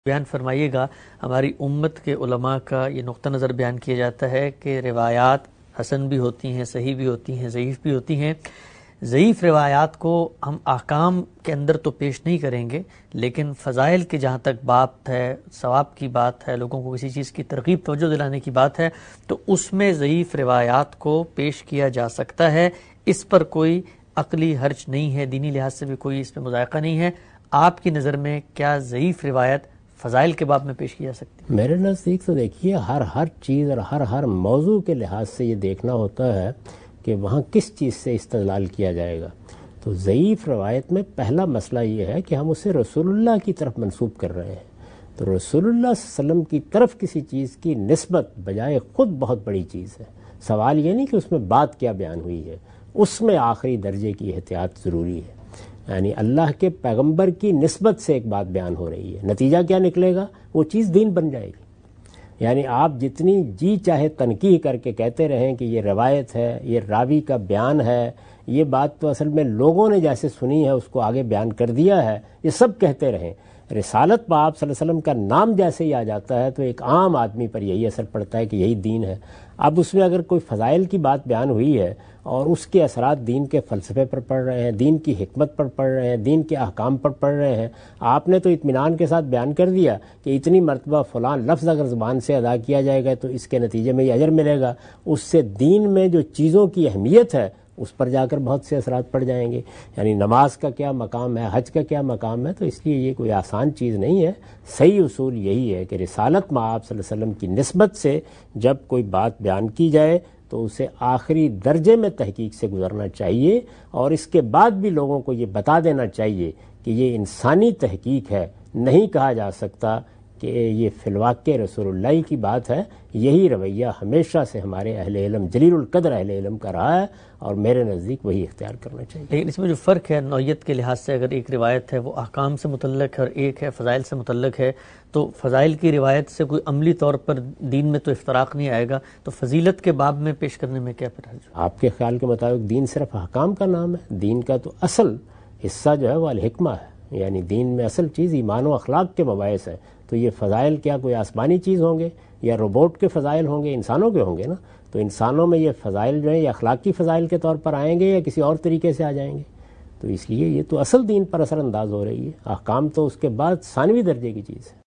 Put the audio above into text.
بیان فرمائیے گا، ہماری امت کے علماء کا یہ نقطہ نظر بیان کیا جاتا ہے کہ روایات حسن بھی ہوتی ہیں، صحیح بھی ہوتی ہیں، ضعیف بھی ہوتی ہیں۔ ضعیف روایات کو ہم احکام کے اندر تو پیش نہیں کریں گے، لیکن فضائل کی جہاں تک بات ہے، ثواب کی بات ہے، لوگوں کو کسی چیز کی ترغیب توجہ دلانے کی بات ہے، تو اس میں ضعیف روایات کو پیش کیا جا سکتا ہے۔ اس پر کوئی عقلی حرج نہیں ہے، دینی لحاظ سے بھی کوئی اس میں مضائقہ نہیں ہے۔ آپ کی نظر میں کیا ضعیف روایت فضائل کے باب میں پیش کی جا سکتی ہے؟ میرے نزدیک تو دیکھیے ہر چیز اور ہر موضوع کے لحاظ سے یہ دیکھنا ہوتا ہے کہ وہاں کس چیز سے استدلال کیا جائے گا۔ تو ضعیف روایت میں پہلا مسئلہ یہ ہے کہ ہم اسے رسول اللہ کی طرف منسوب کر رہے ہیں، تو رسول اللہ صلی اللہ علیہ وسلم کی طرف کسی چیز کی نسبت بجائے خود بہت بڑی چیز ہے۔ سوال یہ نہیں کہ اس میں بات کیا بیان ہوئی ہے، اس میں آخری درجے کی احتیاط ضروری ہے۔ یعنی اللہ کے پیغمبر کی نسبت سے ایک بات بیان ہو رہی ہے، نتیجہ کیا نکلے گا؟ وہ چیز دین بن جائے گی۔ یعنی آپ جتنی جی چاہے تنقیح کر کے کہتے رہیں کہ یہ روایت ہے، یہ راوی کا بیان ہے، یہ بات تو اصل میں لوگوں نے جیسے سنی ہے اس کو آگے بیان کر دیا ہے، یہ سب کہتے رہیں۔ رسالت میں آپ صلی اللہ علیہ وسلم کا نام جیسے ہی آ جاتا ہے تو ایک عام آدمی پر یہی اثر پڑتا ہے کہ یہی دین ہے۔ اب اس میں اگر کوئی فضائل کی بات بیان ہوئی ہے اور اس کے اثرات دین کے فلسفے پر پڑ رہے ہیں، دین کی حکمت پر پڑ رہے ہیں، دین کے احکام پر پڑ رہے ہیں، آپ نے تو اطمینان کے ساتھ بیان کر دیا کہ اتنی مرتبہ فلاں لفظ اگر زبان سے ادا کیا جائے گا تو اس کے نتیجے میں یہ اجر ملے گا، اس سے دین میں جو چیزوں کی اہمیت ہے اس پر جا کر بہت سے اثرات پڑ جائیں گے۔ یعنی نماز کا کیا مقام ہے، حج کا کیا مقام ہے، تو اس لیے یہ کوئی آسان چیز نہیں ہے۔ صحیح اصول یہی ہے کہ رسالت میں آپ صلی اللہ علیہ وسلم کی نسبت سے جب کوئی بات بیان کی جائے تو اسے آخری درجے میں تحقیق سے گزرنا چاہیے، اور اس کے بعد بھی لوگوں کو یہ بتا دینا چاہیے کہ یہ انسانی تحقیق ہے۔ نہیں کہا جا سکتا کہ یہ فی الواقع رسول اللہ کی بات ہے۔ یہی رویہ ہمیشہ سے ہمارے اہل علم، جلیل القدر اہل علم کا رہا ہے، اور میرے نزدیک وہی اختیار کرنا چاہیے۔ لیکن اس میں جو فرق ہے نوعیت کے لحاظ سے، اگر ایک روایت ہے وہ احکام سے متعلق ہے اور ایک ہے فضائل سے متعلق ہے، تو فضائل کی روایت سے کوئی عملی طور پر دین میں تو افتراق نہیں آئے گا، تو فضیلت کے باب میں پیش کرنے میں کیا پرہیز؟ آپ کے خیال کے مطابق دین صرف احکام کا نام ہے؟ دین کا تو اصل حصہ جو ہے وہ الحکمہ ہے، یعنی دین میں اصل چیز ایمان و اخلاق کے مباحث ہیں۔ تو یہ فضائل کیا کوئی آسمانی چیز ہوں گے یا روبوٹ کے فضائل ہوں گے؟ انسانوں کے ہوں گے نا۔ تو انسانوں میں یہ فضائل جو ہیں یہ اخلاقی فضائل کے طور پر آئیں گے یا کسی اور طریقے سے آ جائیں گے؟ تو اس لیے یہ تو اصل دین پر اثر انداز ہو رہی ہے، احکام تو اس کے بعد ثانوی درجے کی چیز ہے۔